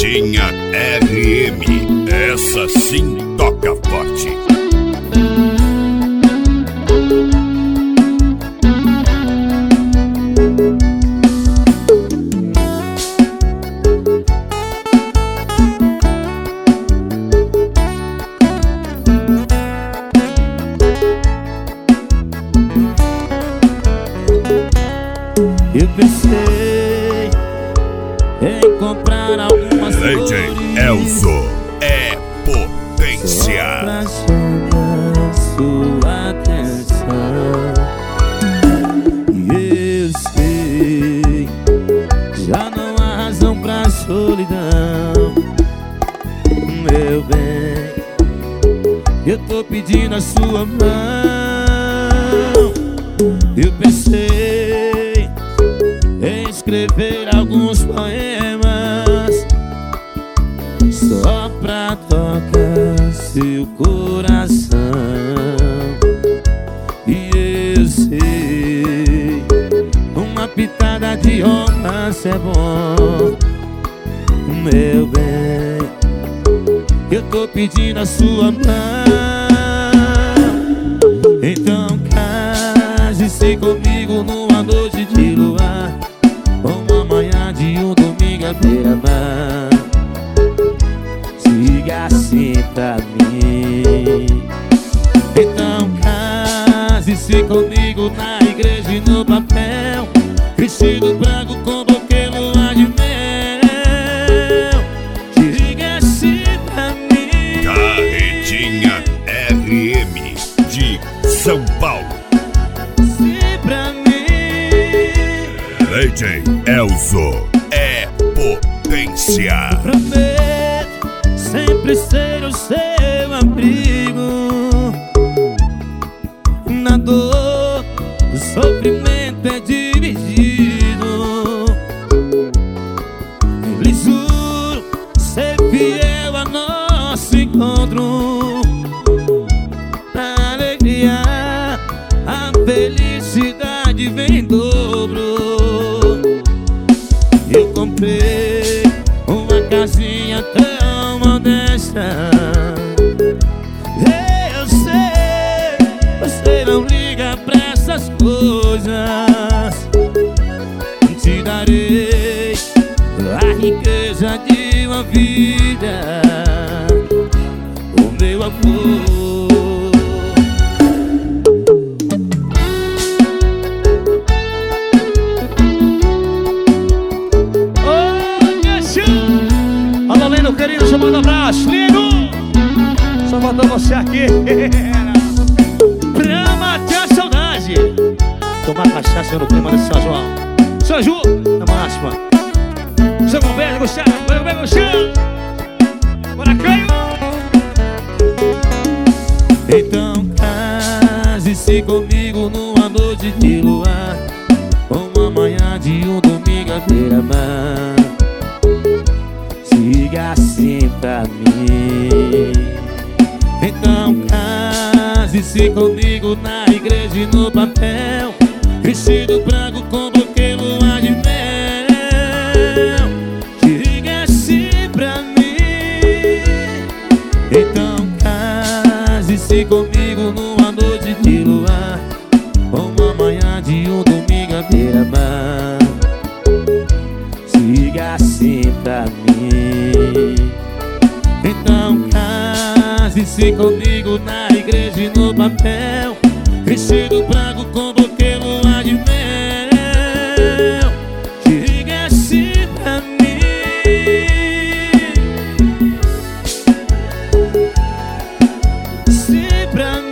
Carretinha RM, essa sim toca forte. Eu pensei em comprar algumas DJ Elzo é potência. pra chamar sua atenção. E eu sei, já não há razão pra solidão. Meu bem, eu tô pedindo a sua mão. Eu pensei em escrever alguns poemas só pra tocar seu coração. E eu sei, uma pitada de romance é bom. Meu bem, eu tô pedindo a sua mão. Então case-se comigo numa noite de luar, uma manhã de um domingo à beira-mar. Siga assim pra mim. Então case-se comigo na igreja e no papel, vestido branco com buquê, lua de mel. Siga assim pra mim. Carretinha RM de São Paulo. Sim pra mim. DJ Elzo é potência. Prometo sempre ser o seu abrigo. Na dor, o sofrimento é dividido. Lhe juro ser fiel a nosso encontro. Na alegria, a felicidade vem em dobro. Eu comprei uma casinha tão modesta. Eu sei, você não liga pra essas coisas. Te darei a riqueza de uma vida, o meu amor. Alô, Leno, querido, só manda um abraço. Leno, só faltou você aqui pra matar a saudade. Tomar cachaça no clima desse São João. São João, na máxima. São Roberto, Gustavo, bem, Gustavo. Bora, Caio. Então case-se comigo numa noite de luar, uma manhã de um domingo à beira-mar. Siga assim pra mim. Então case-se comigo na igreja e no papel, vestido branco com buquê, lua de mel. Siga assim pra mim. Então case-se comigo numa noite de luar, uma manhã de um domingo à beira-mar. Siga assim pra mim. Então case-se comigo na igreja e no papel, vestido branco com buquê, lua de mel. Siga assim pra mim. Sim pra mim.